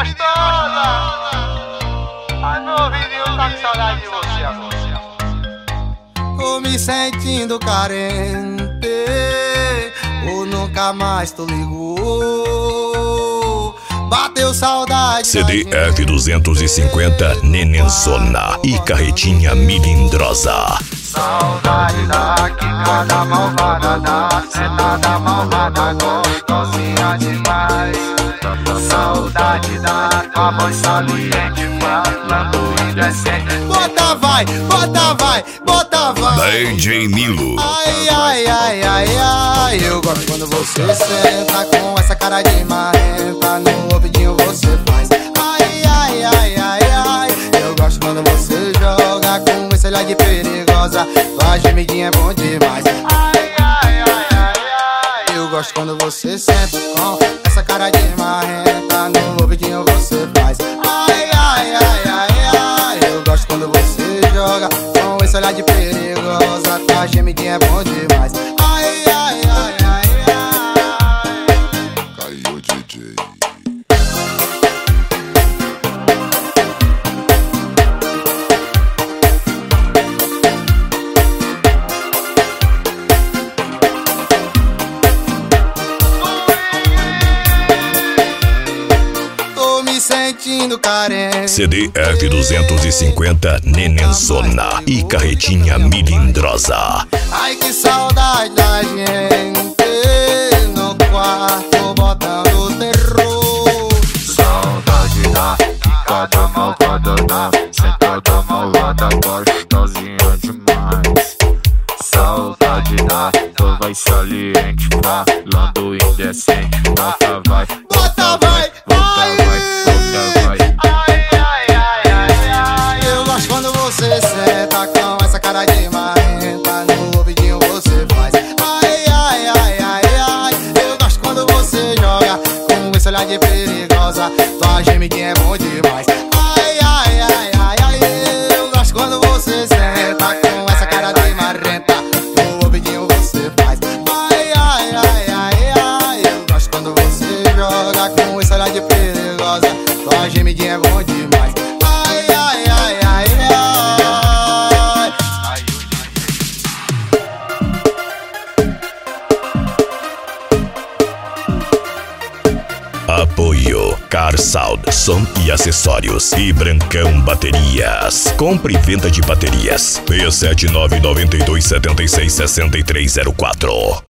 gostosa. Ai, meu ouvidinho tá com saudade de você agora. Tô me sentindo carente, ou nunca mais tu ligou. Bateu saudade. CD F250 Nenenzona e carretinha milindrosa. Saudade da quicada malvada, da sentada malvada, gostosinha demais. Saudade da tua voz saliente, falando indecente. Bota vai, bota vai, bota vai. DJ Milo. Ai, ai, ai, ai, ai. Eu gosto quando você senta com essa cara de marrenta. No ouvidinho você faz. Ai, ai, ai, ai, ai. Eu gosto quando você joga com esse olhar de perigosa. Tua gemidinha é bom demais. Ai, ai, ai, ai, ai. Eu gosto quando você senta com essa cara de marrenta. No ouvidinho você faz. Ai, ai, ai, ai, ai. Eu gosto quando você joga com esse olhar de perigosa. Tua gemidinha é bom demais. Ai, ai, ai, ai, ai. Caiu o DJ. Tô me sentindo carente. CD F250 Nenenzona e carretinha milindrosa. Ai, que saudade da gente no quarto botando terror. Saudade da quicada malvada, da sentada malvada, gostosinha demais. Saudade da tua voz saliente, falando indecente. Bota vai, Bota vai, bota vai, bota vai. ai, ai, ai, ai, ai. Eu gosto quando você senta com essa cara de marrenta. No ouvidinho você faz. Ai, ai, ai, ai, ai. Eu gosto quando você joga com esse olhar de perigosa. Tua gemidinha é bom demais. Ai, ai, ai, ai, ai. Eu gosto quando você senta com essa cara de marrenta. No ouvidinho você faz. Ai, ai, ai, ai, ai. Eu gosto quando você joga com esse olhar de perigosa. Tua gemidinha é bom demais. Ai, ai, ai, ai, ai. Apoio Car Sound, som e acessórios e Brancão Baterias. Compre e venda de baterias. 67992766304.